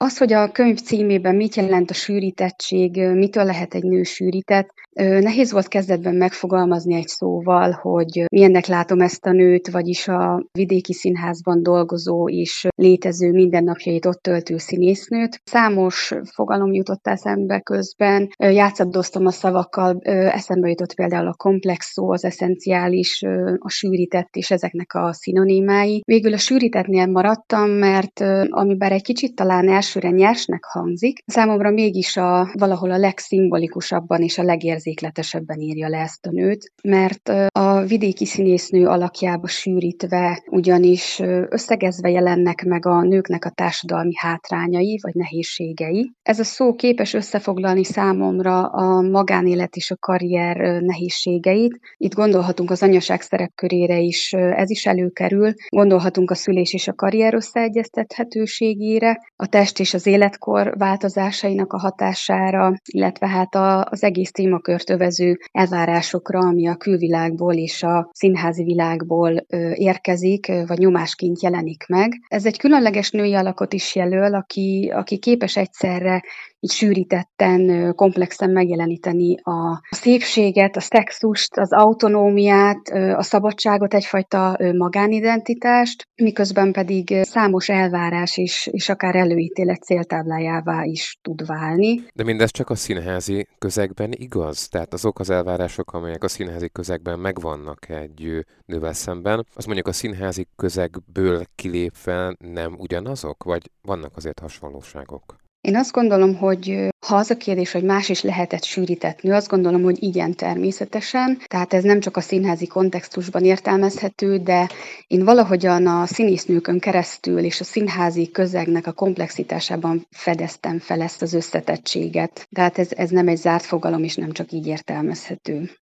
Az, hogy a könyv címében mit jelent a sűrítettség, mitől lehet egy nő sűrített, nehéz volt kezdetben megfogalmazni egy szóval, hogy milyennek látom ezt a nőt, vagyis a vidéki színházban dolgozó és létező mindennapjait ott töltő színésznőt. Számos fogalom jutott eszembe közben, játszadoztam a szavakkal, eszembe jutott például a komplex szó, az eszenciális, a sűrített és ezeknek a szinonimái. Végül a sűrítettnél maradtam, mert ami bár egy kicsit talán elsőre nyersnek hangzik, számomra mégis valahol a legszimbolikusabbban és a legérzékletesebben írja le ezt a nőt, mert a vidéki színésznő alakjába sűrítve, ugyanis összegezve jelennek meg a nőknek a társadalmi hátrányai vagy nehézségei. Ez a szó képes összefoglalni számomra a magánélet és a karrier nehézségeit. Itt gondolhatunk az anyaság szerepkörére is, ez is előkerül, gondolhatunk a szülés és a karrier összeegyeztethetőségére, a test és az életkor változásainak a hatására, illetve hát az egész témakört övező elvárásokra, ami a külvilágból és a színházi világból érkezik, vagy nyomásként jelenik meg. Ez egy különleges női alakot is jelöl, aki képes egyszerre így sűrítetten, komplexen megjeleníteni a szépséget, a szexust, az autonómiát, a szabadságot, egyfajta magánidentitást, miközben pedig számos elvárás és akár előítélet céltáblájává is tud válni. De mindez csak a színházi közegben igaz? Tehát azok az elvárások, amelyek a színházi közegben megvannak egy nővel szemben, az mondjuk a színházi közegből kilépve nem ugyanazok? Vagy vannak azért hasonlóságok? Én azt gondolom, hogy ha az a kérdés, hogy más is lehetett sűrített nő, azt gondolom, hogy igen, természetesen. Tehát ez nem csak a színházi kontextusban értelmezhető, de én valahogyan a színésznőkön keresztül és a színházi közegnek a komplexitásában fedeztem fel ezt az összetettséget. Tehát ez nem egy zárt fogalom, és nem csak így értelmezhető.